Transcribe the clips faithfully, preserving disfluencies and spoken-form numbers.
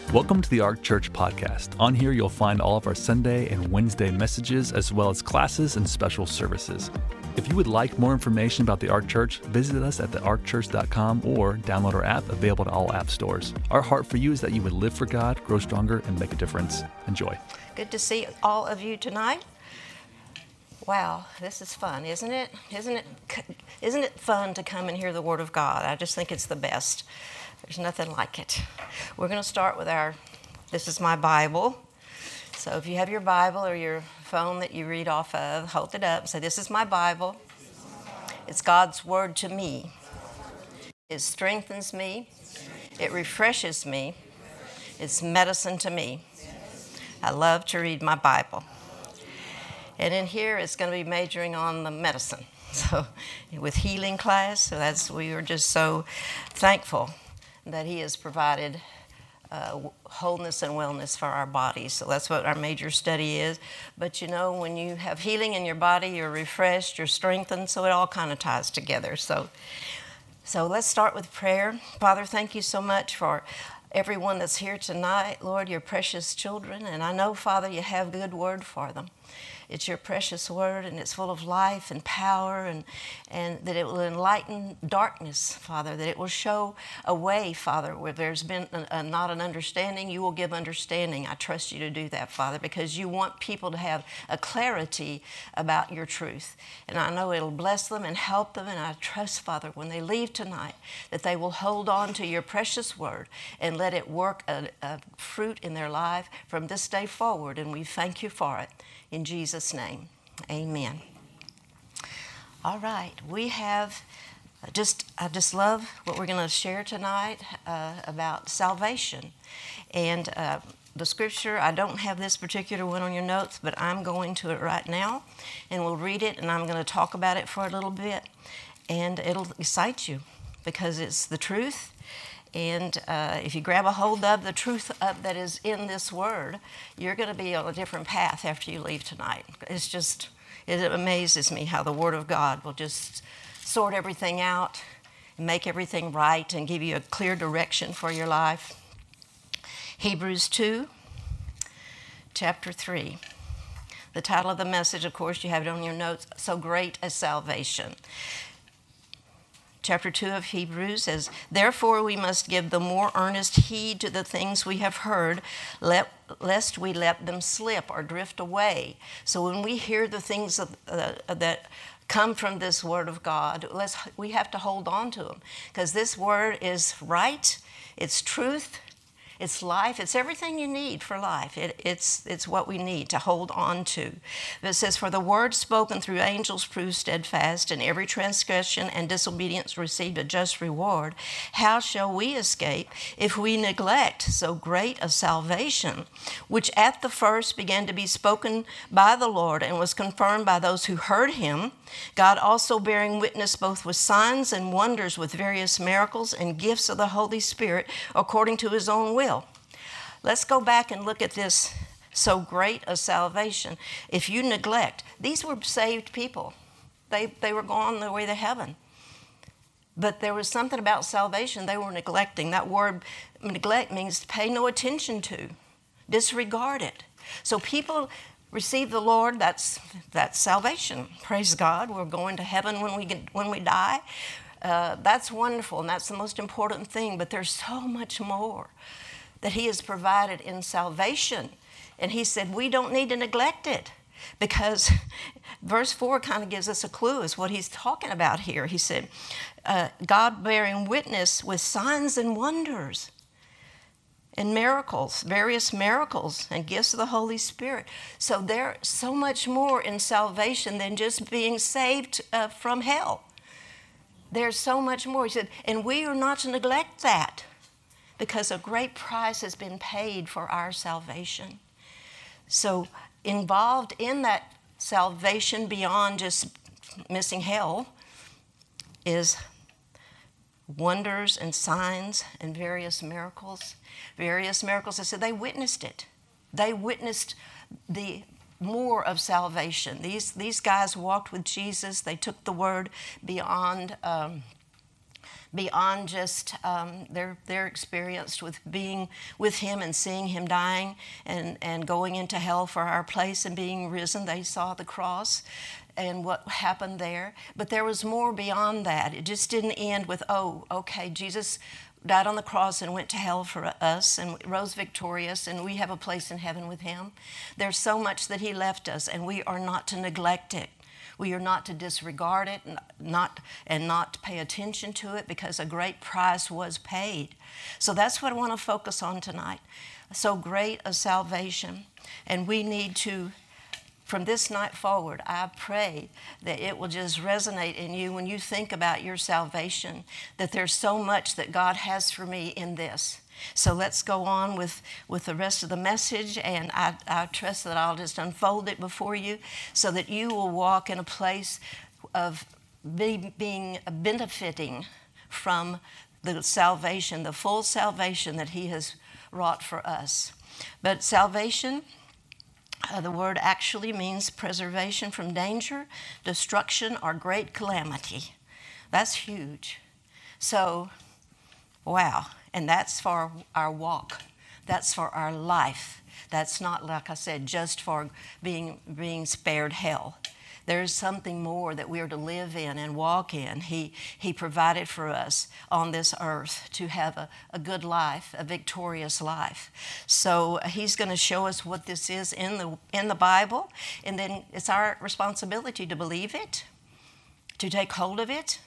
Welcome to the Ark Church podcast. On here, you'll find all of our Sunday and Wednesday messages, as well as classes and special services. If you would like more information about the Ark Church, visit us at the ark church dot com or download our app, available to all app stores. Our heart for you is that you would live for God, grow stronger, and make a difference. Enjoy. Good to see all of you tonight. Wow, this is fun, isn't it? Isn't it? Isn't it fun to come and hear the Word of God? I just think it's the best. There's nothing like it. We're going to start with our, this is my Bible. So if you have your Bible or your phone that you read off of, hold it up and say, this is my Bible. It's God's Word to me. It strengthens me. It refreshes me. It's medicine to me. I love to read my Bible. And in here, it's going to be majoring on the medicine. So with healing class, so that's, we are just so thankful that He has provided uh, wholeness and wellness for our bodies. So that's what our major study is. But you know, when you have healing in your body, you're refreshed, you're strengthened, so it all kind of ties together. So, so let's start with prayer. Father, thank you so much for everyone that's here tonight. Lord, your precious children, and I know, Father, you have a good word for them. It's your precious word, and it's full of life and power, and, and that it will enlighten darkness, Father, that it will show a way, Father, where there's been a, a, not an understanding. You will give understanding. I trust you to do that, Father, because you want people to have a clarity about your truth. And I know it'll bless them and help them, and I trust, Father, when they leave tonight, that they will hold on to your precious word and let it work a, a fruit in their life from this day forward, and we thank you for it. In Jesus' name, amen. All right, we have just, I just love what we're going to share tonight uh, about salvation. And uh, the scripture, I don't have this particular one on your notes, but I'm going to it right now, and we'll read it, and I'm going to talk about it for a little bit, and it'll excite you because it's the truth. And uh, if you grab a hold of the truth of, that is in this word, you're going to be on a different path after you leave tonight. It's just, it amazes me how the Word of God will just sort everything out and make everything right and give you a clear direction for your life. Hebrews two, chapter three. The title of the message, of course, you have it on your notes, So Great a Salvation. Chapter two of Hebrews says, therefore we must give the more earnest heed to the things we have heard, let, lest we let them slip or drift away. So when we hear the things of, uh, that come from this Word of God, let's, we have to hold on to them, because this Word is right, it's truth, it's life. It's everything you need for life. It, it's, it's what we need to hold on to. It says, for the word spoken through angels proved steadfast, and every transgression and disobedience received a just reward. How shall we escape if we neglect so great a salvation, which at the first began to be spoken by the Lord and was confirmed by those who heard him, God also bearing witness both with signs and wonders, with various miracles and gifts of the Holy Spirit according to his own will. Let's go back and look at this so great a salvation. If you neglect, these were saved people. They, they were going their way to heaven. But there was something about salvation they were neglecting. That word neglect means to pay no attention to, disregard it. So people receive the Lord, that's that's salvation. Praise God. We're going to heaven when we get, when we die. Uh, that's wonderful, and that's the most important thing. But there's so much more that he has provided in salvation. And he said we don't need to neglect it, because verse four kind of gives us a clue as what he's talking about here. He said, uh, God bearing witness with signs and wonders and miracles, various miracles and gifts of the Holy Spirit. So there's so much more in salvation than just being saved uh, from hell. There's so much more. He said, and we are not to neglect that, because a great price has been paid for our salvation. So involved in that salvation beyond just missing hell is wonders and signs and various miracles. Various miracles, I said, they witnessed it. They witnessed the more of salvation. These, these guys walked with Jesus. They took the word beyond um, beyond just um, their, their experience with being with him and seeing him dying and, and going into hell for our place and being risen. They saw the cross and what happened there. But there was more beyond that. It just didn't end with, oh, okay, Jesus died on the cross and went to hell for us and rose victorious, and we have a place in heaven with him. There's so much that he left us, and we are not to neglect it. We are not to disregard it, not and not pay attention to it, because a great price was paid. So that's what I want to focus on tonight. So great a salvation. And we need to, from this night forward, I pray that it will just resonate in you when you think about your salvation, that there's so much that God has for me in this. So let's go on with, with the rest of the message, and I, I trust that I'll just unfold it before you so that you will walk in a place of be, being benefiting from the salvation, the full salvation that he has wrought for us. But salvation, Uh, the word actually means preservation from danger, destruction, or great calamity. That's huge. So, wow. And that's for our walk. That's for our life. That's not, like I said, just for being, being spared hell. There's something more that we are to live in and walk in. He, he provided for us on this earth to have a, a good life, a victorious life. So he's going to show us what this is in the, in the Bible, and then it's our responsibility to believe it, to take hold of it,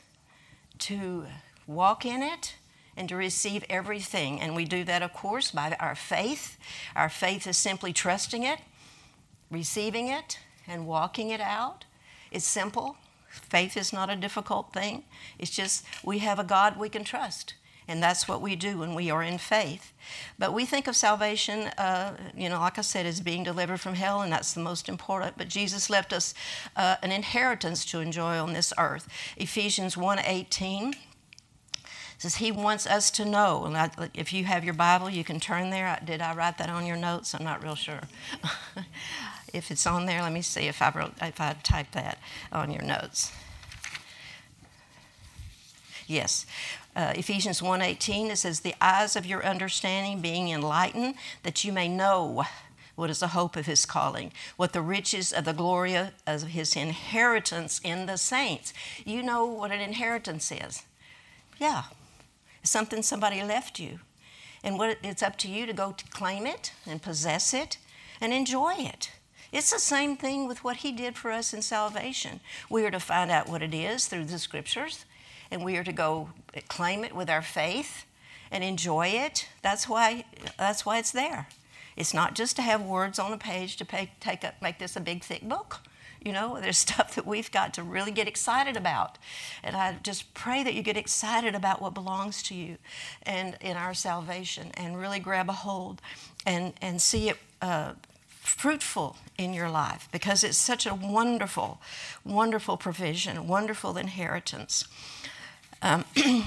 to walk in it, and to receive everything. And we do that, of course, by our faith. Our faith is simply trusting it, receiving it, and walking it out. It's simple. Faith is not a difficult thing. It's just we have a God we can trust, and that's what we do when we are in faith. But we think of salvation, uh, you know, like I said, as being delivered from hell, and that's the most important. But Jesus left us uh, an inheritance to enjoy on this earth. Ephesians one eighteen says he wants us to know. And I, if you have your Bible, you can turn there. Did I write that on your notes? I'm not real sure. If it's on there, let me see if I wrote, if I typed that on your notes. Yes. Uh, Ephesians one eighteen, it says, the eyes of your understanding being enlightened, that you may know what is the hope of his calling, what the riches of the glory of his inheritance in the saints. You know what an inheritance is. Yeah. It's something somebody left you. And what it's up to you to go to claim it and possess it and enjoy it. It's the same thing with what he did for us in salvation. We are to find out what it is through the scriptures, and we are to go claim it with our faith and enjoy it. That's why, that's why it's there. It's not just to have words on a page to pay, take up, make this a big, thick book. You know, there's stuff that we've got to really get excited about. And I just pray that you get excited about what belongs to you and in our salvation, and really grab a hold and, and see it uh, fruitful in your life, because it's such a wonderful, wonderful provision, wonderful inheritance. Um,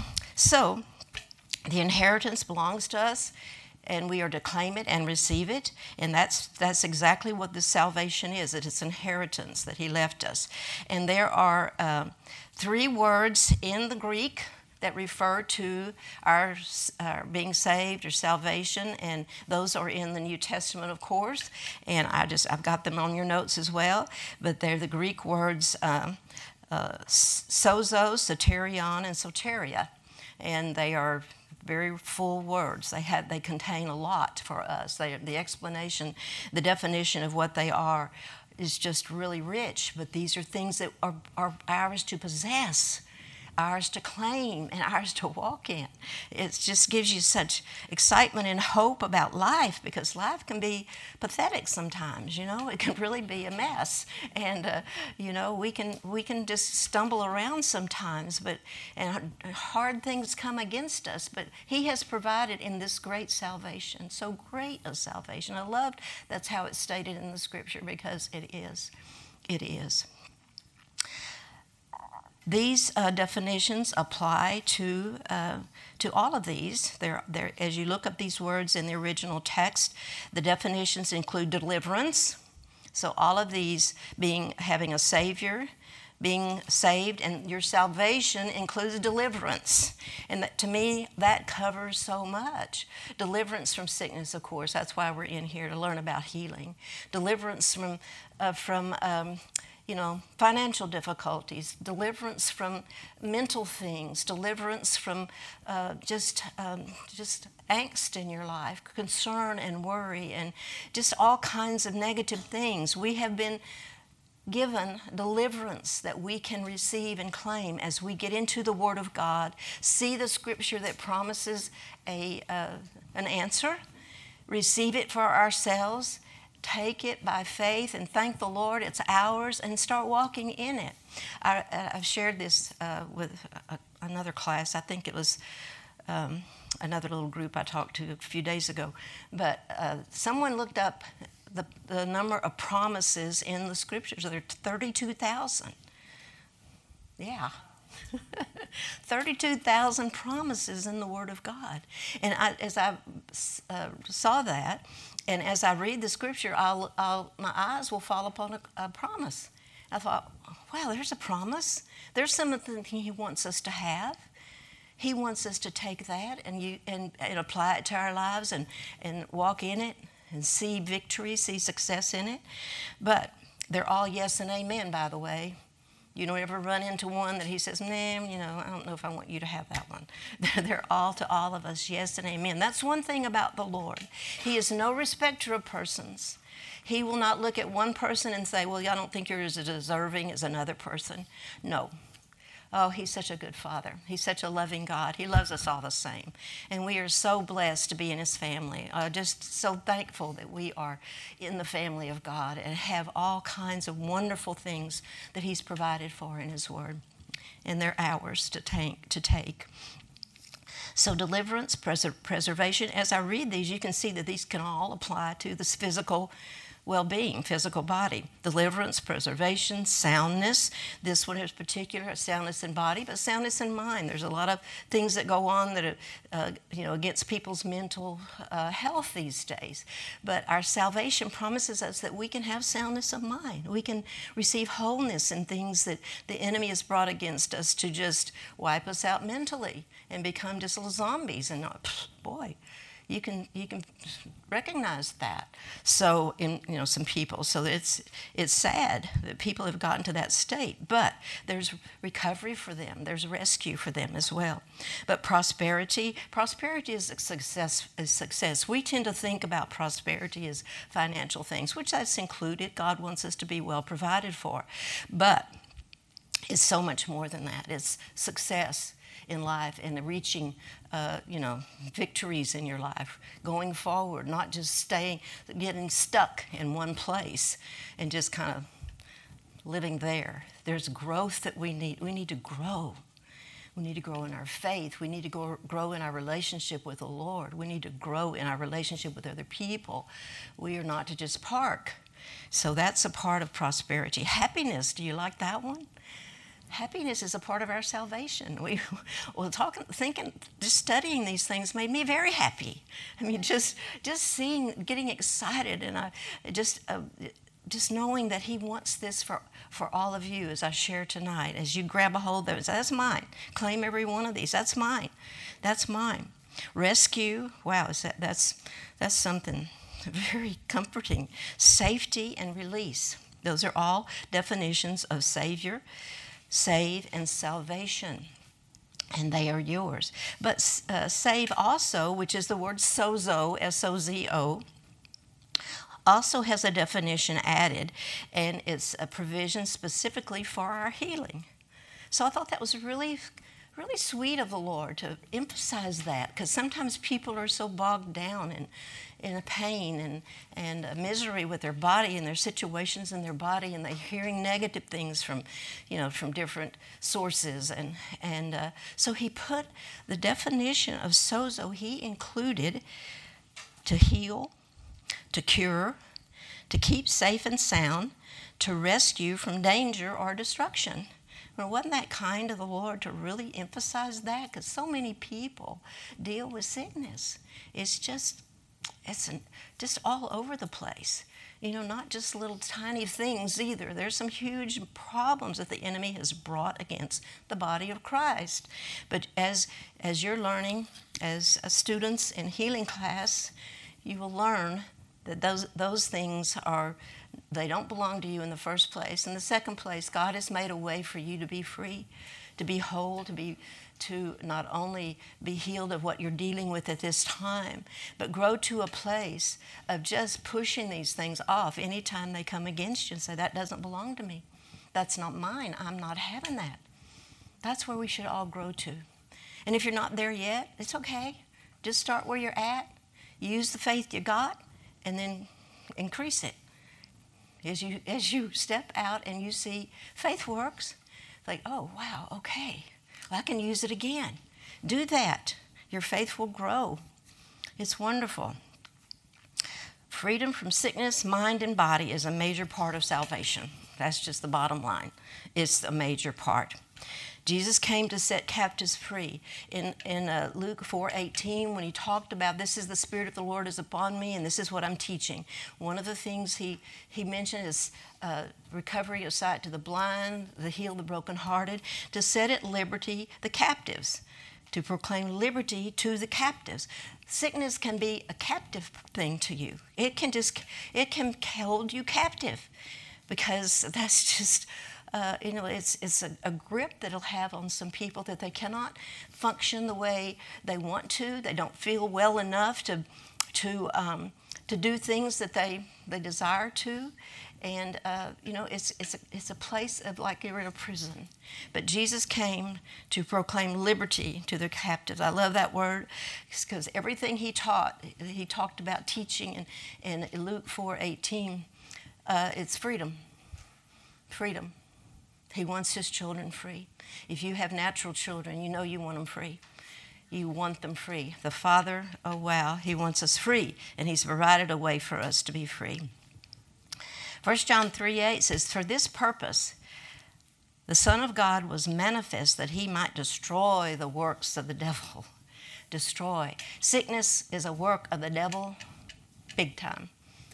so the inheritance belongs to us, and we are to claim it and receive it, and that's that's exactly what this salvation is. It is inheritance that he left us. And there are uh, three words in the Greek that refer to our uh, being saved or salvation, and those are in the New Testament, of course. And I just I've got them on your notes as well. But they're the Greek words um, uh, sozo, soterion, and soteria, and they are very full words. They have they contain a lot for us. They, the explanation, the definition of what they are, is just really rich. But these are things that are, are ours to possess, ours to claim, and ours to walk in. It just gives you such excitement and hope about life, because life can be pathetic sometimes. You know, it can really be a mess, and uh, you know we can we can just stumble around sometimes. But and hard things come against us. But He has provided in this great salvation, so great a salvation. I loved that's how it's stated in the Scripture, because it is, it is. These uh, definitions apply to uh, to all of these. They're, they're, as you look up these words in the original text, the definitions include deliverance. So all of these being having a Savior, being saved, and your salvation includes deliverance. And that, to me, that covers so much. Deliverance from sickness, of course. That's why we're in here, to learn about healing. Deliverance from, uh, from um, you know, financial difficulties. Deliverance from mental things. Deliverance from uh, just, um, just angst in your life, concern and worry, and just all kinds of negative things. We have been given deliverance that we can receive and claim as we get into the Word of God, see the Scripture that promises a uh, an answer, receive it for ourselves, take it by faith and thank the Lord it's ours, and start walking in it. I, I've shared this uh, with a, another class. I think it was um, another little group I talked to a few days ago, but uh, someone looked up The, the number of promises in the Scriptures. There are thirty-two thousand. Yeah. thirty-two thousand promises in the Word of God. And I, as I uh, saw that, and as I read the Scripture, I'll, I'll, my eyes will fall upon a, a promise. I thought, wow, there's a promise. There's something He wants us to have. He wants us to take that and, you, and, and apply it to our lives and, and walk in it, and see victory, see success in it. But they're all yes and amen, by the way. You don't ever run into one that He says, nah, you know, I don't know if I want you to have that one. They're all to all of us, yes and amen. That's one thing about the Lord. He is no respecter of persons. He will not look at one person and say, well, I don't think you're as deserving as another person. No. Oh, He's such a good Father. He's such a loving God. He loves us all the same. And we are so blessed to be in His family. Uh, just so thankful that we are in the family of God and have all kinds of wonderful things that He's provided for in His Word. And they're ours to take. To take. So deliverance, preser- preservation. As I read these, you can see that these can all apply to this physical well-being, physical body. Deliverance, preservation, soundness. This one is particular, soundness in body, but soundness in mind. There's a lot of things that go on that are, uh, you know, against people's mental uh, health these days. But our salvation promises us that we can have soundness of mind. We can receive wholeness in things that the enemy has brought against us to just wipe us out mentally and become just little zombies. And pff, boy, you can you can recognize that. So in you know some people, so it's it's sad that people have gotten to that state. But there's recovery for them. There's rescue for them as well. But prosperity, prosperity is a success. Is success. We tend to think about prosperity as financial things, which that's included. God wants us to be well provided for, but it's so much more than that. It's success in life and reaching, uh, you know, victories in your life, going forward, not just staying, getting stuck in one place and just kind of living there. There's growth that we need. We need to grow. We need to grow in our faith. We need to grow, grow in our relationship with the Lord. We need to grow in our relationship with other people. We are not to just park. So that's a part of prosperity. Happiness, do you like that one? Happiness is a part of our salvation. We, well, talking, thinking, just studying these things made me very happy. I mean, just, just seeing, getting excited, and I just, uh, just knowing that He wants this for, for all of you as I share tonight. As you grab a hold of it, that's mine. Claim every one of these. That's mine. That's mine. Rescue. Wow, is that that's that's something very comforting. Safety and release. Those are all definitions of Savior, save, and salvation, and they are yours. But uh, save also, which is the word sozo, S O Z O, also has a definition added, and it's a provision specifically for our healing. So I thought that was really, really sweet of the Lord to emphasize that, because sometimes people are so bogged down in in a pain and, and a misery with their body and their situations in their body, and they're hearing negative things from, you know, from different sources. And, and uh, so He put the definition of sozo, He included to heal, to cure, to keep safe and sound, to rescue from danger or destruction. Well, wasn't that kind of the Lord to really emphasize that? Because so many people deal with sickness. It's just It's an, just all over the place. You know, not just little tiny things either. There's some huge problems that the enemy has brought against the body of Christ. But as as you're learning, as students in healing class, you will learn that those those things are, they don't belong to you in the first place. In the second place, God has made a way for you to be free, to be whole, to be to not only be healed of what you're dealing with at this time, but grow to a place of just pushing these things off anytime they come against you and say, that doesn't belong to me. That's not mine. I'm not having that. That's where we should all grow to. And if you're not there yet, it's okay. Just start where you're at. Use the faith you got, and then increase it. As you as you step out and you see faith works, like, oh, wow, okay. I can use it again. Do that. Your faith will grow. It's wonderful. Freedom from sickness, mind, and body is a major part of salvation. That's just the bottom line. It's a major part. Jesus came to set captives free. In, in uh, Luke four eighteen, when he talked about, this is the Spirit of the Lord is upon me, and this is what I'm teaching. One of the things he, he mentioned is uh, recovery of sight to the blind, to heal the brokenhearted, to set at liberty the captives, to proclaim liberty to the captives. Sickness can be a captive thing to you. It can just, it can hold you captive, because that's just... Uh, you know, it's it's a, a grip that it'll have on some people that they cannot function the way they want to. They don't feel well enough to to um, to do things that they they desire to, and uh, you know, it's it's a, it's a place of like you're in a prison. But Jesus came to proclaim liberty to the captives. I love that word, because everything he taught, he talked about teaching in, in Luke four eighteen. Uh, it's freedom, freedom. He wants his children free. If you have natural children, you know you want them free. You want them free. The Father, oh wow, he wants us free, and he's provided a way for us to be free. First John three eight says, for this purpose, the Son of God was manifest that he might destroy the works of the devil. Destroy. Sickness is a work of the devil, big time.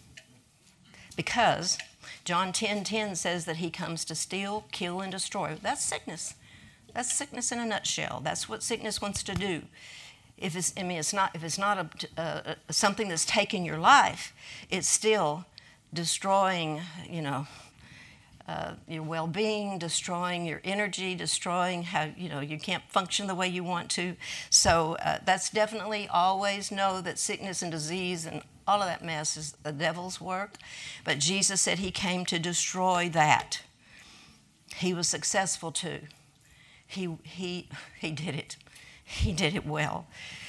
Because John ten ten says that he comes to steal, kill, and destroy. That's sickness. That's sickness in a nutshell. That's what sickness wants to do. If it's, I mean, it's not, if it's not a, a, a, something that's taking your life, it's still destroying, you know, uh, your well-being, destroying your energy, destroying how, you know, you can't function the way you want to. So uh, that's definitely always know that sickness and disease and all of that mess is the devil's work. But Jesus said he came to destroy that. He was successful too. He he he did it. He did it well.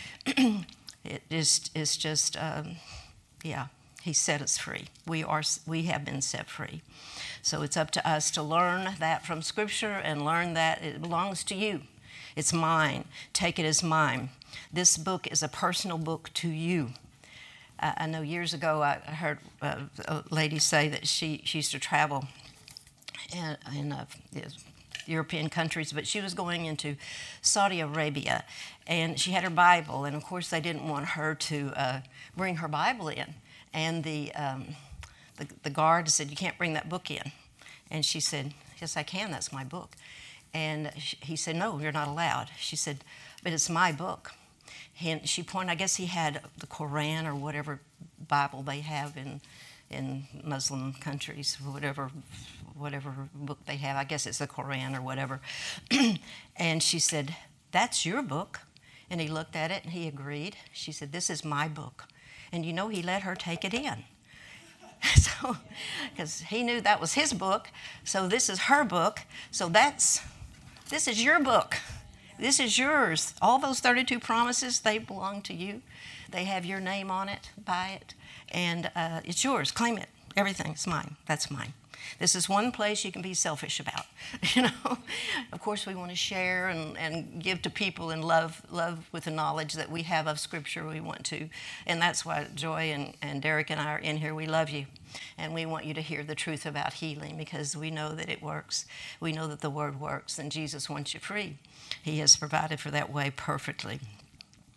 It is it's just um, yeah. He set us free. We are we have been set free. So it's up to us to learn that from Scripture and learn that it belongs to you. It's mine. Take it as mine. This book is a personal book to you. I know years ago I heard a lady say that she, she used to travel in, in uh, European countries, but she was going into Saudi Arabia, and she had her Bible, and of course they didn't want her to uh, bring her Bible in, and the, um, the the guard said, you can't bring that book in, and she said, yes I can, that's my book, and he said, no, you're not allowed. She said, but it's my book. And she pointed, I guess he had the Koran or whatever Bible they have in in Muslim countries, whatever whatever book they have. I guess it's the Koran or whatever. And she said, that's your book. And he looked at it and he agreed. She said, this is my book. And you know, he let her take it in. So, because he knew that was his book. So this is her book. So that's, this is your book. This is yours. All those thirty-two promises, they belong to you. They have your name on it. Buy it. And uh, it's yours. Claim it. Everything's mine. That's mine. This is one place you can be selfish about. You know, of course, we want to share and, and give to people and love love with the knowledge that we have of Scripture. We want to. And that's why Joy and, and Derek and I are in here. We love you. And we want you to hear the truth about healing, because we know that it works. We know that the Word works, and Jesus wants you free. He has provided for that way perfectly.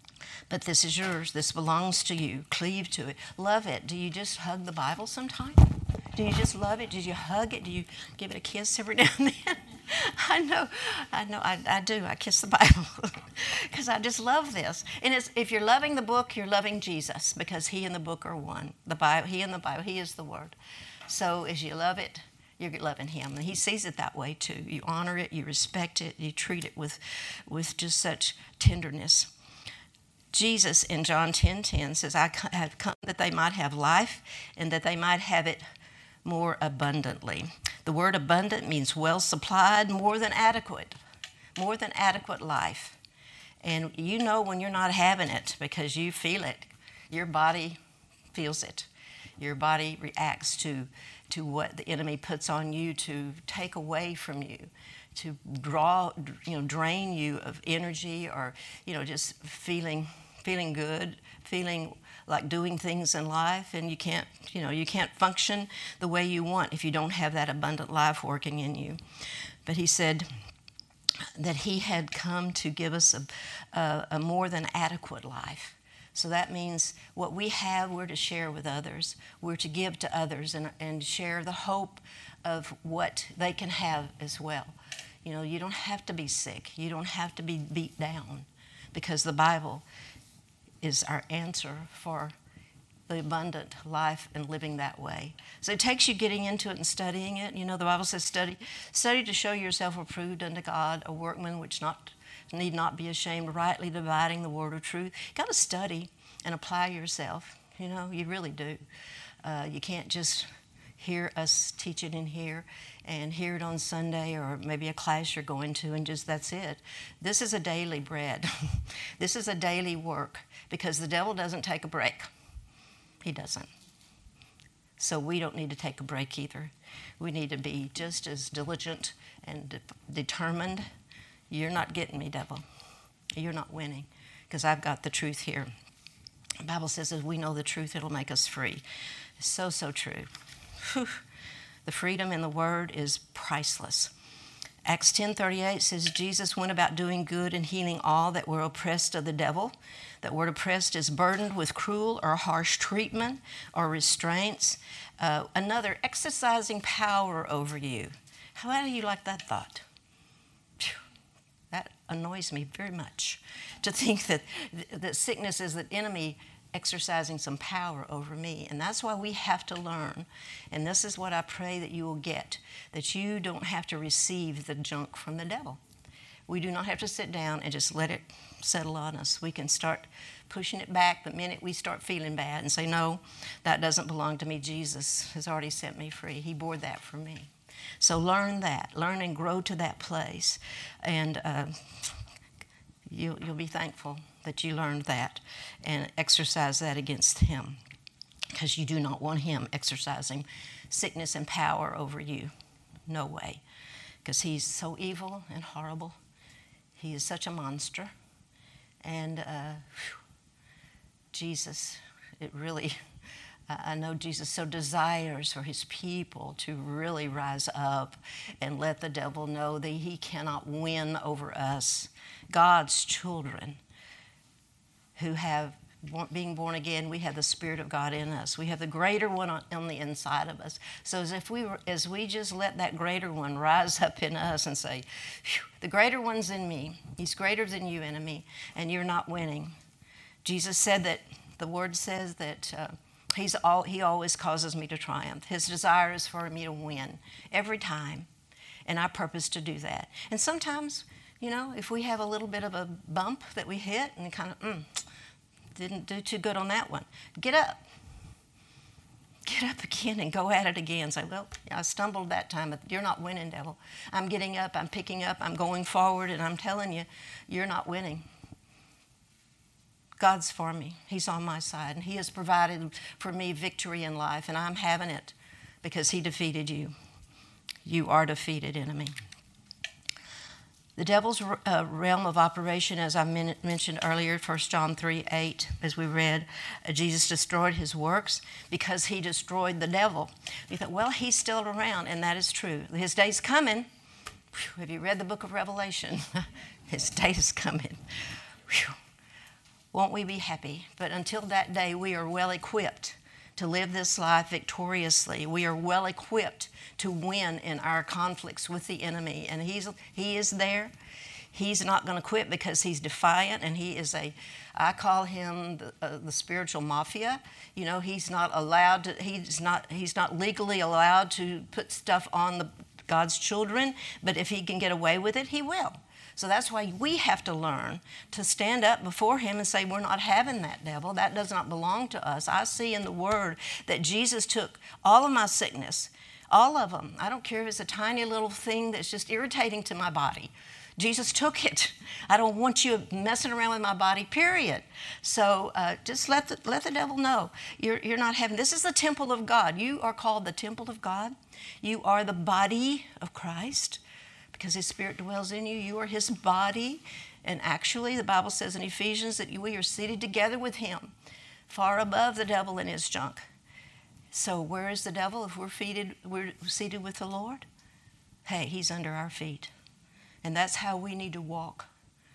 But this is yours. This belongs to you. Cleave to it. Love it. Do you just hug the Bible sometime? Do you just love it? Do you hug it? Do you give it a kiss every now and then? I know, I know, I, I do. I kiss the Bible because I just love this. And it's, if you're loving the book, you're loving Jesus because he and the book are one. The Bible, he and the Bible, he is the Word. So as you love it, you're loving him. And he sees it that way too. You honor it, you respect it, you treat it with, with just such tenderness. Jesus in John ten ten says, I have come that they might have life and that they might have it more abundantly. The word abundant means well supplied, more than adequate, more than adequate life. And you know when you're not having it because you feel it. Your body feels it. Your body reacts to, to what the enemy puts on you to take away from you, to draw, you know, drain you of energy or, you know, just feeling, feeling good, feeling like doing things in life, and you can't, you know, you can't function the way you want if you don't have that abundant life working in you. But he said that he had come to give us a, a, a more than adequate life. So that means what we have, we're to share with others. We're to give to others and, and share the hope of what they can have as well. You know, you don't have to be sick. You don't have to be beat down because the Bible is our answer for the abundant life and living that way. So it takes you getting into it and studying it. You know, the Bible says study, study to show yourself approved unto God, a workman which not need not be ashamed, rightly dividing the word of truth. You got to study and apply yourself. You know, you really do. Uh, you can't just hear us teach it in here and hear it on Sunday or maybe a class you're going to and just that's it. This is a daily bread. This is a daily work because the devil doesn't take a break. He doesn't. So we don't need to take a break either. We need to be just as diligent and de- determined. You're not getting me, devil. You're not winning because I've got the truth here. The Bible says as we know the truth, it'll make us free. It's so, so true. Whew. The freedom in the word is priceless. Acts ten thirty-eight says Jesus went about doing good and healing all that were oppressed of the devil. That word oppressed is burdened with cruel or harsh treatment or restraints. Uh, another, exercising power over you. How do you like that thought? Phew. That annoys me very much to think that, that sickness is the enemy exercising some power over me. And that's why we have to learn. And this is what I pray that you will get, that you don't have to receive the junk from the devil. We do not have to sit down and just let it settle on us. We can start pushing it back the minute we start feeling bad and say, no, that doesn't belong to me. Jesus has already set me free. He bore that for me. So learn that. Learn and grow to that place. And uh, you, you'll be thankful that you learned that and exercise that against him because you do not want him exercising sickness and power over you. No way. Because he's so evil and horrible. He is such a monster. And uh, whew, Jesus, it really, I know Jesus so desires for his people to really rise up and let the devil know that he cannot win over us, God's children who have, being born again, we have the Spirit of God in us. We have the greater one on, on the inside of us. So as if we were, as we just let that greater one rise up in us and say, the greater one's in me. He's greater than you, enemy, and you're not winning. Jesus said that, the word says that uh, he's all, he always causes me to triumph. His desire is for me to win every time, and I purpose to do that. And sometimes, you know, if we have a little bit of a bump that we hit and kind of, mm, didn't do too good on that one, get up. Get up again and go at it again. Say, well, I stumbled that time, but you're not winning, devil. I'm getting up, I'm picking up, I'm going forward, and I'm telling you, you're not winning. God's for me. He's on my side, and he has provided for me victory in life, and I'm having it because he defeated you. You are defeated, enemy. The devil's uh, realm of operation, as I men- mentioned earlier, First John three eight, as we read, uh, Jesus destroyed his works because he destroyed the devil. You thought, well, he's still around, and that is true. His day's coming. Whew, have you read the book of Revelation? His day is coming. Whew. won't we be happy? But until that day, we are well equipped to live this life victoriously. We are well equipped to win in our conflicts with the enemy. And he's, he is there. He's not going to quit because he's defiant, and he is a, I call him the, uh, the spiritual mafia. You know, he's not allowed to, he's not, he's not legally allowed to put stuff on the, God's children, but if he can get away with it, he will. So that's why we have to learn to stand up before him and say, we're not having that, devil. That does not belong to us. I see in the Word that Jesus took all of my sickness, all of them. I don't care if it's a tiny little thing that's just irritating to my body. Jesus took it. I don't want you messing around with my body, period. So uh, just let the, let the devil know. You're, you're not having, this is the temple of God. You are called the temple of God. You are the body of Christ because his Spirit dwells in you. You are his body. And actually, the Bible says in Ephesians that we are seated together with him, far above the devil and his junk. So where is the devil if we're, feated, we're seated with the Lord? Hey, he's under our feet. And that's how we need to walk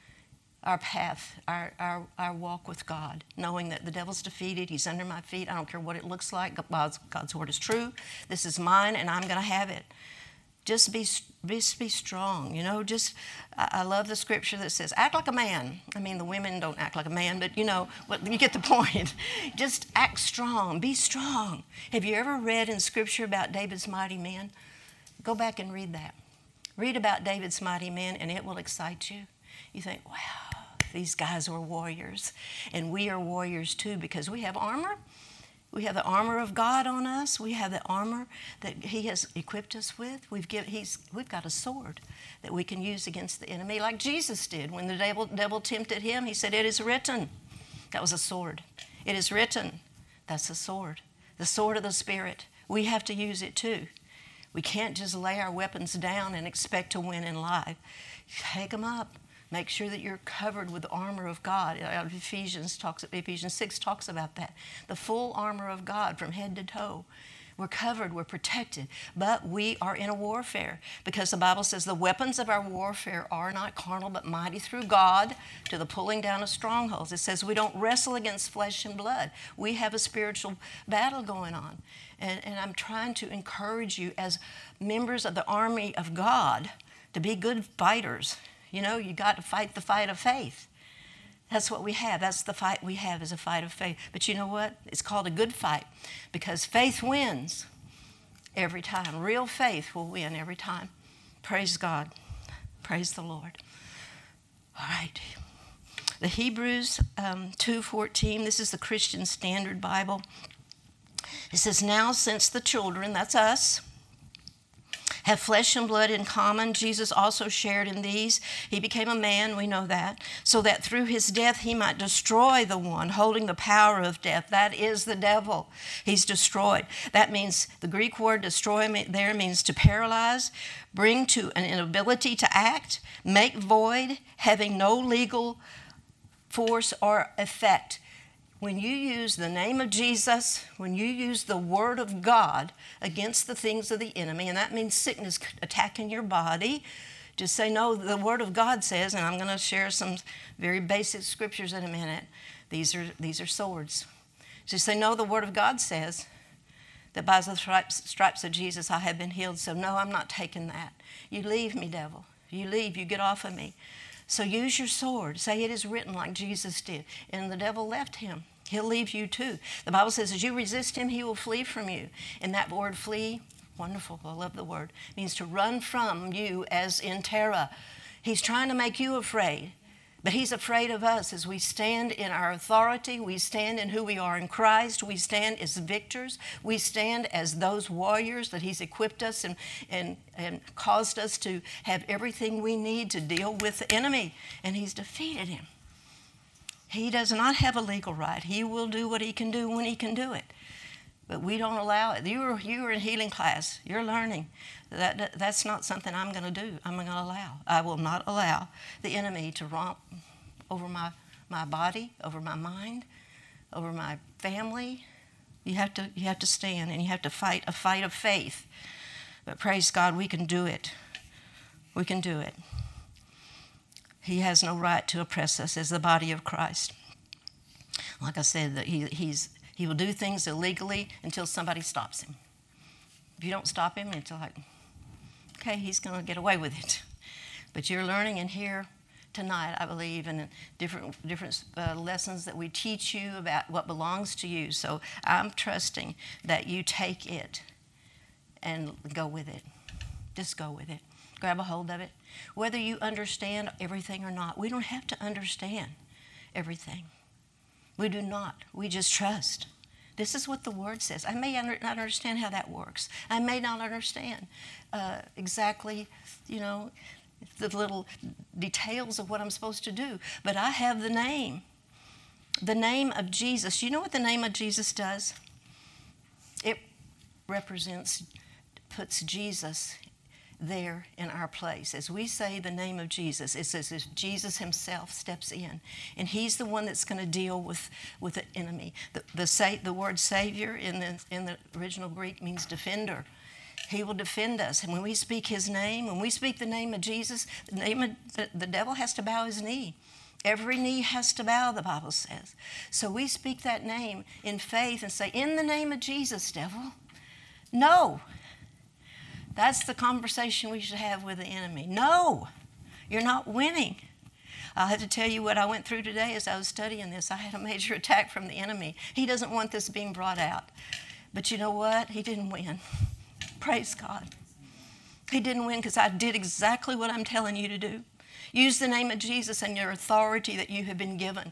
our path, our, our, our walk with God, knowing that the devil's defeated, he's under my feet. I don't care what it looks like. God's, God's word is true. This is mine, and I'm going to have it. Just be, be, be strong, you know. Just, I, I love the scripture that says, act like a man. I mean, the women don't act like a man, but, you know, what, you get the point. Just act strong. Be strong. Have you ever read in scripture about David's mighty men? Go back and read that. Read about David's mighty men, and it will excite you. You think, wow, these guys were warriors. And we are warriors too because we have armor. We have the armor of God on us. We have the armor that he has equipped us with. We've, give, he's, we've got a sword that we can use against the enemy like Jesus did. When the devil, devil tempted him, he said, it is written. That was a sword. It is written. That's a sword. The sword of the Spirit. We have to use it too. We can't just lay our weapons down and expect to win in life. Take them up. Make sure that you're covered with the armor of God. Ephesians talks, Ephesians six talks about that. The full armor of God from head to toe. We're covered, we're protected, but we are in a warfare because the Bible says the weapons of our warfare are not carnal but mighty through God to the pulling down of strongholds. It says we don't wrestle against flesh and blood. We have a spiritual battle going on. And, and I'm trying to encourage you as members of the army of God to be good fighters. You know, you got to fight the fight of faith. That's what we have. That's the fight we have is a fight of faith. But you know what? It's called a good fight because faith wins every time. Real faith will win every time. Praise God. Praise the Lord. All right. The Hebrews um, two fourteen, this is the Christian Standard Bible. It says, now since the children, that's us, have flesh and blood in common, Jesus also shared in these. He became a man, we know that, so that through his death he might destroy the one holding the power of death. That is the devil. He's destroyed. That means, the Greek word destroy there means to paralyze, bring to an inability to act, make void, having no legal force or effect. When you use the name of Jesus, when you use the word of God against the things of the enemy, and that means sickness attacking your body, just say, no, the word of God says, and I'm going to share some very basic scriptures in a minute. These are, these are swords. Just say, no, the word of God says that by the stripes, stripes of Jesus I have been healed. So no, I'm not taking that. You leave me, devil. You leave, you get off of me. So use your sword. Say it is written like Jesus did. And the devil left him. He'll leave you too. The Bible says as you resist him, he will flee from you. And that word flee, wonderful, I love the word, means to run from you as in terror. He's trying to make you afraid. But he's afraid of us as we stand in our authority. We stand in who we are in Christ. We stand as victors. We stand as those warriors that he's equipped us and, and, and caused us to have everything we need to deal with the enemy. And he's defeated him. He does not have a legal right. He will do what he can do when he can do it. But we don't allow it. You are, you are in healing class. You're learning. That, that That's not something I'm going to do. I'm going to allow. I will not allow the enemy to romp over my, my body, over my mind, over my family. You have to, you have to stand and you have to fight a fight of faith. But praise God, we can do it. We can do it. He has no right to oppress us as the body of Christ. Like I said, that he, he's, he will do things illegally until somebody stops him. If you don't stop him, it's like, okay, he's going to get away with it. But you're learning in here tonight, I believe, and different different uh, lessons that we teach you about what belongs to you. So I'm trusting that you take it and go with it. Just go with it. Grab a hold of it. Whether you understand everything or not, we don't have to understand everything. We do not. We just trust. This is what the Word says. I may not understand how that works. I may not understand uh, exactly, you know, the little details of what I'm supposed to do. But I have the name. The name of Jesus. You know what the name of Jesus does? It represents, puts Jesus there in our place. As we say the name of Jesus, it's as if Jesus himself steps in. And he's the one that's going to deal with, with the enemy. The, the, sa- the word Savior in the, in the original Greek means defender. He will defend us. And when we speak his name, when we speak the name of Jesus, the, name of, the, the devil has to bow his knee. Every knee has to bow, the Bible says. So we speak that name in faith and say, in the name of Jesus, devil, no. That's the conversation we should have with the enemy. No, you're not winning. I'll have to tell you what I went through today as I was studying this. I had a major attack from the enemy. He doesn't want this being brought out. But you know what? He didn't win. Praise God. He didn't win because I did exactly what I'm telling you to do. Use the name of Jesus and your authority that you have been given.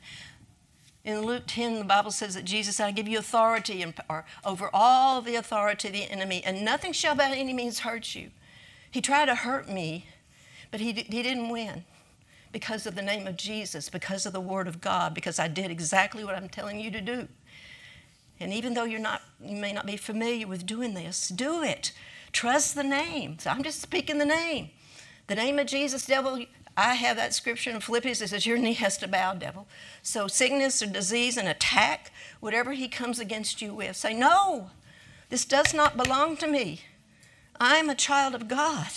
In Luke ten, the Bible says that Jesus said, I give you authority and power over all the authority of the enemy, and nothing shall by any means hurt you. He tried to hurt me, but he, he didn't win because of the name of Jesus, because of the Word of God, because I did exactly what I'm telling you to do. And even though you're not, you may not be familiar with doing this, do it. Trust the name. So I'm just speaking the name. The name of Jesus, devil, I have that scripture in Philippians that says your knee has to bow, devil. So sickness or disease, an attack, whatever he comes against you with, say, no, this does not belong to me. I'm a child of God.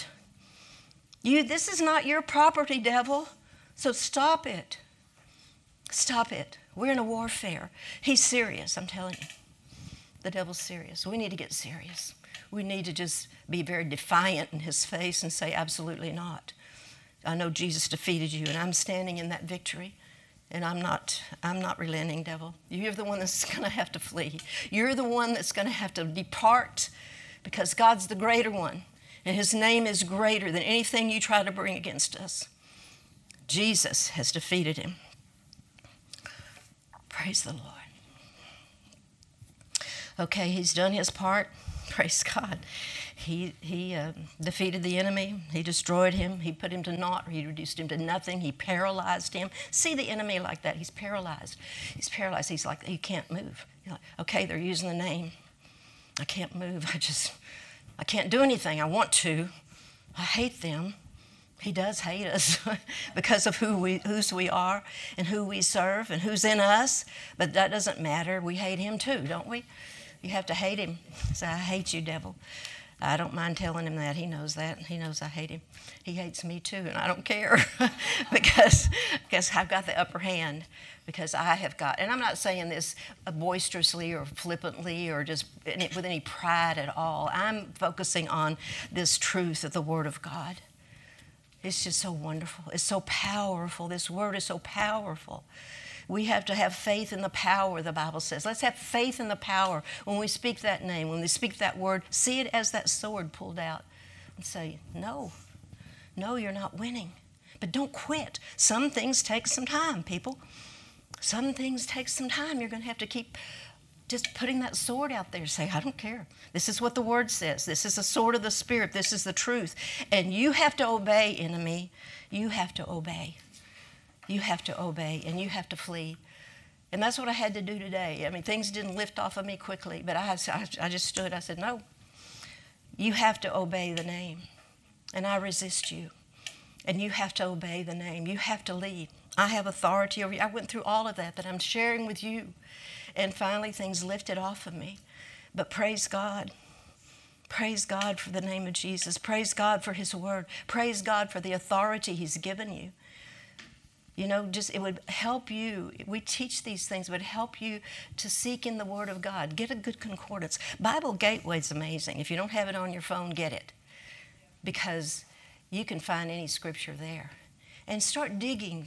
You, this is not your property, devil. So stop it. Stop it. We're in a warfare. He's serious, I'm telling you. The devil's serious. We need to get serious. We need to just be very defiant in his face and say, absolutely not. I know Jesus defeated you, and I'm standing in that victory, and I'm not, I'm not relenting, devil. You're the one that's going to have to flee. You're the one that's going to have to depart because God's the greater one, and his name is greater than anything you try to bring against us. Jesus has defeated him. Praise the Lord. Okay, he's done his part. Praise God. He he uh, defeated the enemy. He destroyed him. He put him to naught. He reduced him to nothing. He paralyzed him. See the enemy like that. He's paralyzed. He's paralyzed. He's like, he can't move. You're like, okay, they're using the name. I can't move. I just, I can't do anything. I want to. I hate them. He does hate us because of who we, whose we are and who we serve and who's in us. But that doesn't matter. We hate him too, don't we? You have to hate him. Say, I hate you, devil. I don't mind telling him that. He knows that. He knows I hate him. He hates me too, and I don't care because, because I've got the upper hand, because I have got, and I'm not saying this boisterously or flippantly or just with any pride at all. I'm focusing on this truth of the Word of God. It's just so wonderful. It's so powerful. This Word is so powerful. We have to have faith in the power, the Bible says. Let's have faith in the power when we speak that name, when we speak that word. See it as that sword pulled out and say, no, no, you're not winning. But don't quit. Some things take some time, people. Some things take some time. You're going to have to keep just putting that sword out there. Say, I don't care. This is what the Word says. This is the sword of the Spirit. This is the truth. And you have to obey, enemy. You have to obey. You have to obey, and you have to flee. And that's what I had to do today. I mean, things didn't lift off of me quickly, but I, I, I just stood. I said, no, you have to obey the name, and I resist you. And you have to obey the name. You have to lead. I have authority over you. I went through all of that that I'm sharing with you, and finally things lifted off of me. But praise God. Praise God for the name of Jesus. Praise God for His Word. Praise God for the authority He's given you. You know, just it would help you. We teach these things, it would help you to seek in the Word of God. Get a good concordance. Bible Gateway is amazing. If you don't have it on your phone, get it. Because you can find any scripture there. And start digging.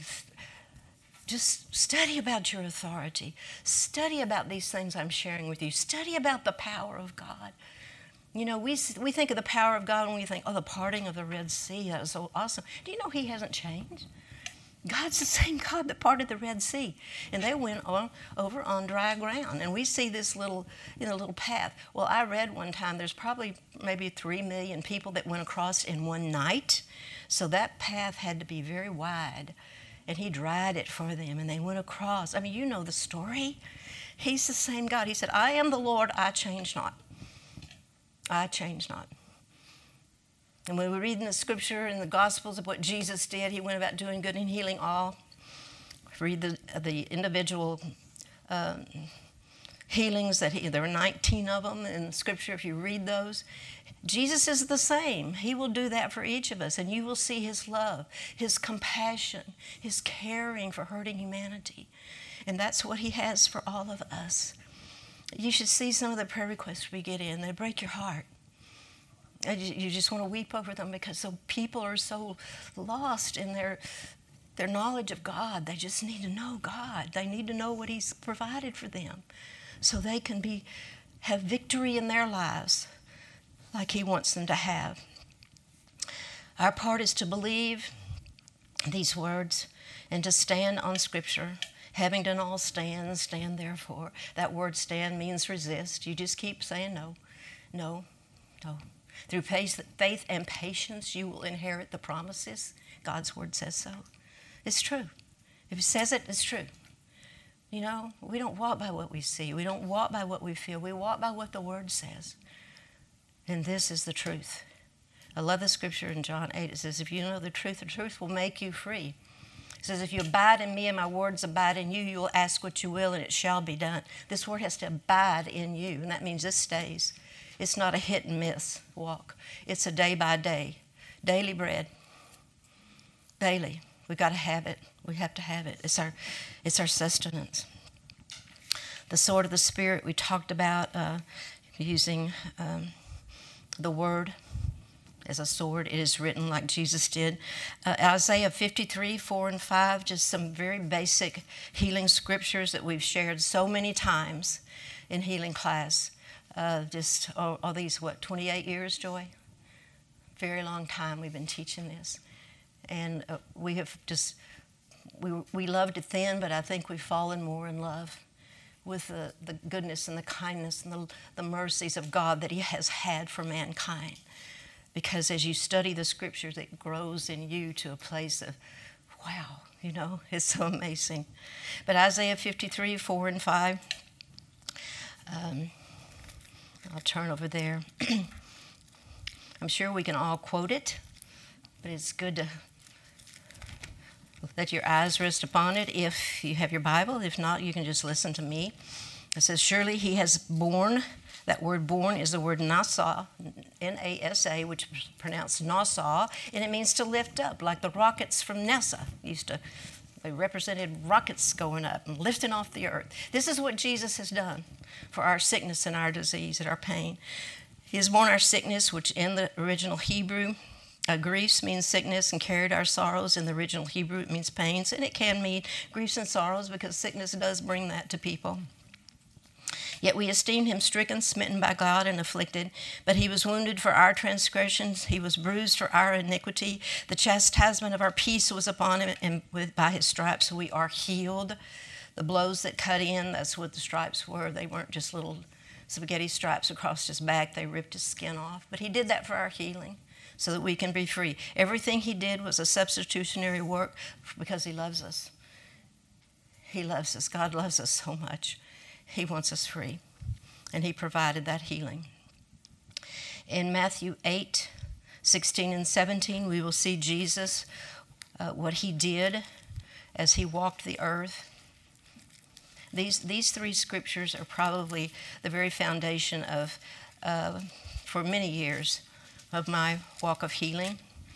Just study about your authority. Study about these things I'm sharing with you. Study about the power of God. You know, we we think of the power of God when we think, oh, the parting of the Red Sea, that was so awesome. Do you know He hasn't changed? God's the same God that parted the Red Sea. And they went on, over on dry ground. And we see this little, you know, little path. Well, I read one time there's probably maybe three million people that went across in one night. So that path had to be very wide. And He dried it for them, and they went across. I mean, you know the story. He's the same God. He said, I am the Lord, I change not. I change not. And when we read in the scripture in the Gospels of what Jesus did, He went about doing good and healing all. Read the, the individual um, healings that he, there were nineteen of them in the scripture. If you read those, Jesus is the same. He will do that for each of us, and you will see His love, His compassion, His caring for hurting humanity. And that's what He has for all of us. You should see some of the prayer requests we get in. They break your heart. And you just want to weep over them because so people are so lost in their their knowledge of God. They just need to know God. They need to know what He's provided for them so they can be have victory in their lives like He wants them to have. Our part is to believe these words and to stand on Scripture. Having done all stand, stand therefore. That word stand means resist. You just keep saying no, no, no. Through faith, faith and patience, you will inherit the promises. God's word says so. It's true. If it says it, it's true. You know, we don't walk by what we see. We don't walk by what we feel. We walk by what the word says. And this is the truth. I love the scripture in John eight. It says, if you know the truth, the truth will make you free. It says, if you abide in me and my words abide in you, you will ask what you will and it shall be done. This word has to abide in you, and that means this stays. It's not a hit and miss walk. It's a day by day, daily bread, daily. We've got to have it. We have to have it. It's our, it's our sustenance. The sword of the Spirit, we talked about uh, using um, the word as a sword. It is written like Jesus did. Uh, Isaiah fifty-three, four and five, just some very basic healing scriptures that we've shared so many times in healing class. Uh, just all, all these, what, twenty-eight years, Joy? Very long time we've been teaching this. And uh, we have just, we we loved it then, but I think we've fallen more in love with the, the goodness and the kindness and the, the mercies of God that He has had for mankind. Because as you study the scriptures, it grows in you to a place of, wow, you know, it's so amazing. But Isaiah fifty-three, four and five, um, I'll turn over there. I'm sure we can all quote it, but it's good to let your eyes rest upon it if you have your Bible. If not, you can just listen to me. It says, surely He has borne, that word born is the word nasa, N A S A, which is pronounced Nassau, and it means to lift up, like the rockets from NASA used to. They represented rockets going up and lifting off the earth. This is what Jesus has done for our sickness and our disease and our pain. He has borne our sickness, which in the original Hebrew, uh, griefs means sickness, and carried our sorrows. In the original Hebrew, it means pains, and it can mean griefs and sorrows because sickness does bring that to people. Yet we esteemed Him stricken, smitten by God, and afflicted. But He was wounded for our transgressions. He was bruised for our iniquity. The chastisement of our peace was upon Him, and with, by His stripes we are healed. The blows that cut in, that's what the stripes were. They weren't just little spaghetti stripes across His back. They ripped His skin off. But He did that for our healing so that we can be free. Everything He did was a substitutionary work because He loves us. He loves us. God loves us so much. He wants us free, and He provided that healing. In Matthew eight, sixteen and seventeen, we will see Jesus, uh, what He did as He walked the earth. These, these three scriptures are probably the very foundation of, uh, for many years, of my walk of healing.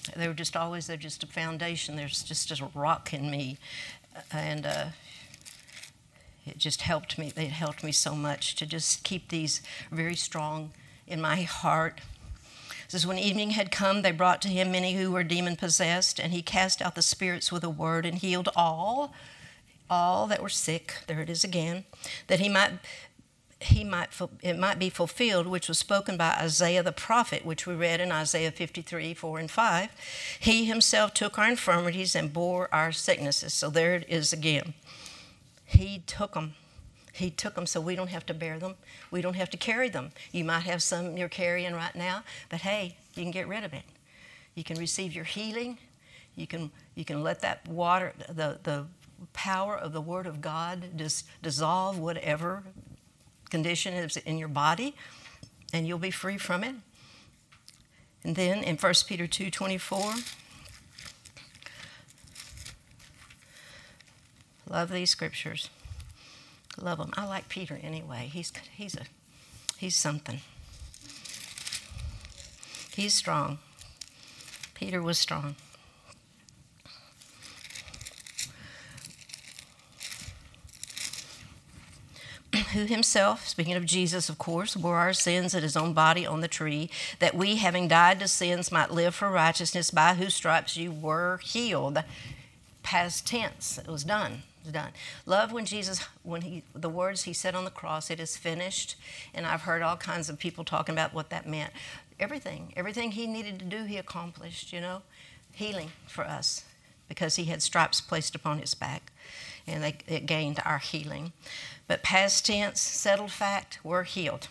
They were just always, they're just a foundation. There's just a rock in me. And uh, it just helped me. It helped me so much to just keep these very strong in my heart. It says, when evening had come, they brought to him many who were demon-possessed, and he cast out the spirits with a word and healed all, all that were sick. There it is again. That he might, he might, it might be fulfilled, which was spoken by Isaiah the prophet, which we read in Isaiah fifty-three, four and five. He himself took our infirmities and bore our sicknesses. So there it is again. He took them. He took them so we don't have to bear them. We don't have to carry them. You might have some you're carrying right now, but hey, you can get rid of it. You can receive your healing. You can you can let that water, the, the power of the Word of God just dissolve whatever condition is in your body, and you'll be free from it. And then in First Peter two twenty-four, love these scriptures. Love him. I like Peter anyway. He's he's a he's something. He's strong. Peter was strong. Who himself, speaking of Jesus, of course, bore our sins at his own body on the tree, that we, having died to sins, might live for righteousness, by whose stripes you were healed. Past tense. It was done. Done. Love when Jesus, when he, the words he said on the cross, it is finished. And I've heard all kinds of people talking about what that meant. Everything, everything he needed to do, he accomplished, you know. Healing for us because he had stripes placed upon his back. And they, it gained our healing. But past tense, settled fact, we're healed.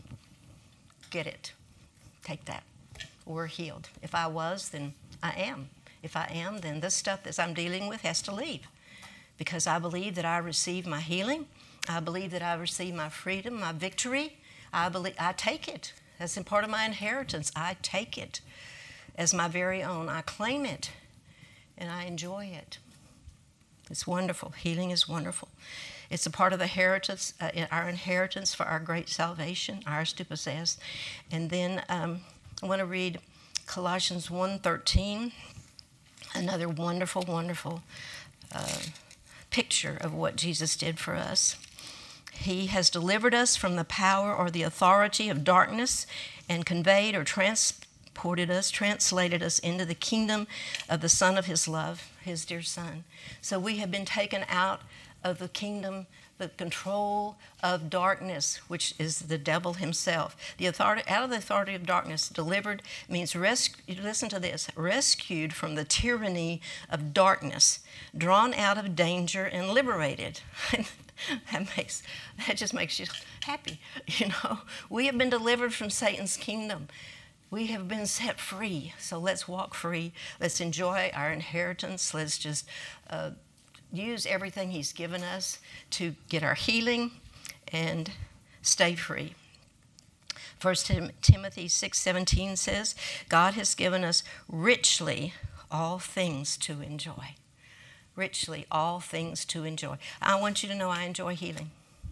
Get it. Take that. We're healed. If I was, then I am. If I am, then this stuff that I'm dealing with has to leave. Because I believe that I receive my healing. I believe that I receive my freedom, my victory. I believe I take it. That's in part of my inheritance. I take it as my very own. I claim it, and I enjoy it. It's wonderful. Healing is wonderful. It's a part of the inheritance, uh, our inheritance for our great salvation, ours to possess. And then um, I want to read Colossians one thirteen, another wonderful, wonderful uh, picture of what Jesus did for us. He has delivered us from the power or the authority of darkness and conveyed or transported us, translated us into the kingdom of the Son of his love, his dear Son. So we have been taken out of the kingdom, the control of darkness, which is the devil himself. The authority, out of the authority of darkness, delivered means rescued. Listen to this: rescued from the tyranny of darkness, drawn out of danger and liberated. that makes that just makes you happy, you know. We have been delivered from Satan's kingdom. We have been set free. So let's walk free. Let's enjoy our inheritance. Let's just uh, use everything he's given us to get our healing and stay free. First Timothy six seventeen says, God has given us richly all things to enjoy. Richly all things to enjoy. I want you to know I enjoy healing.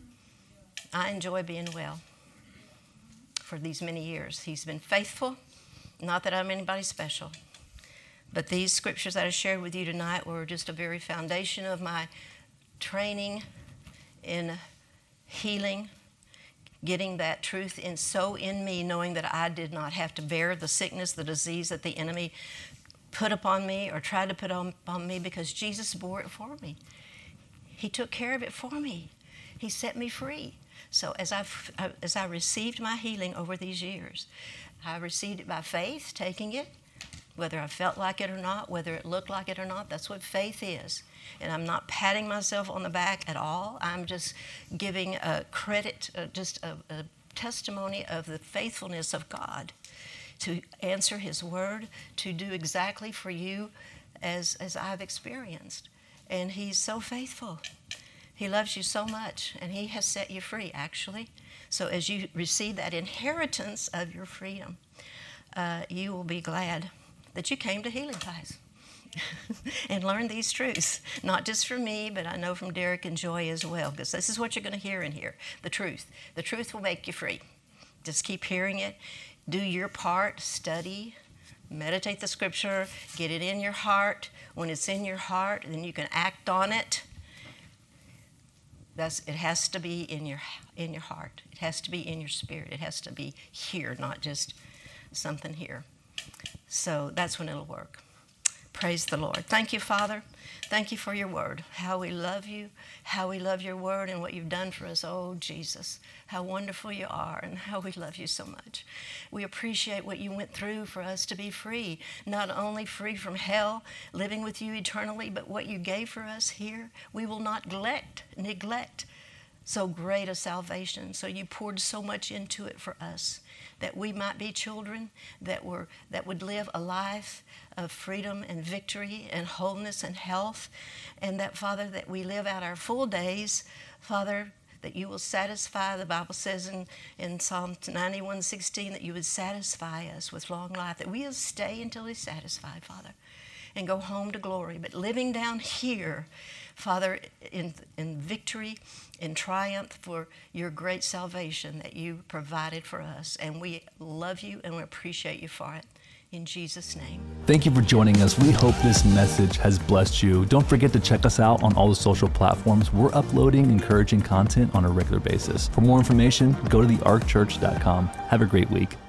I enjoy being well for these many years. He's been faithful. Not that I'm anybody special. But these scriptures that I shared with you tonight were just a very foundation of my training in healing, getting that truth in so in me, knowing that I did not have to bear the sickness, the disease that the enemy put upon me or tried to put on, on me, because Jesus bore it for me. He took care of it for me. He set me free. So as I as I received my healing over these years, I received it by faith, taking it, whether I felt like it or not, whether it looked like it or not. That's what faith is. And I'm not patting myself on the back at all. I'm just giving a credit, uh, just a, a testimony of the faithfulness of God to answer his word, to do exactly for you as, as I've experienced. And he's so faithful. He loves you so much, and he has set you free, actually. So as you receive that inheritance of your freedom, uh, you will be glad that you came to healing class and learned these truths, not just from me, but I know from Derek and Joy as well, because this is what you're going to hear in here, the truth. The truth will make you free. Just keep hearing it. Do your part, study, meditate the scripture, get it in your heart. When it's in your heart, then you can act on it. That's, it has to be in your in your heart. It has to be in your spirit. It has to be here, not just something here. So that's when it'll work. Praise the Lord. Thank you, Father. Thank you for your word, how we love you, how we love your word and what you've done for us. Oh, Jesus, how wonderful you are and how we love you so much. We appreciate what you went through for us to be free, not only free from hell, living with you eternally, but what you gave for us here. We will not neglect, neglect so great a salvation. So you poured so much into it for us, that we might be children that were that would live a life of freedom and victory and wholeness and health, and that, Father, that we live out our full days, Father, that you will satisfy. The Bible says in, in Psalm ninety-one sixteen that you would satisfy us with long life, that we'll stay until he's satisfied, Father, and go home to glory. But living down here, Father, in, in victory, in triumph for your great salvation that you provided for us. And we love you and we appreciate you for it. In Jesus' name. Thank you for joining us. We hope this message has blessed you. Don't forget to check us out on all the social platforms. We're uploading encouraging content on a regular basis. For more information, go to the ark church dot com. Have a great week.